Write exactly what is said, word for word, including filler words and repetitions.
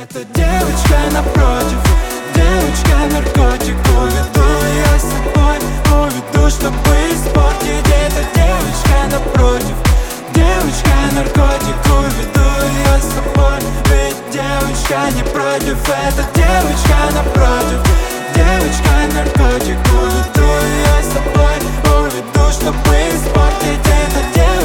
эта девочка напротив. Девочка наркотик, уведу я с собой, уведу, чтобы испортить. Эта девочка напротив. Девочка наркотик, уведу я с собой. Ведь девочка не против, эта девочка напротив. Девочка наркотик, уведу я с собой, уведу, чтобы испортить. Эта девочка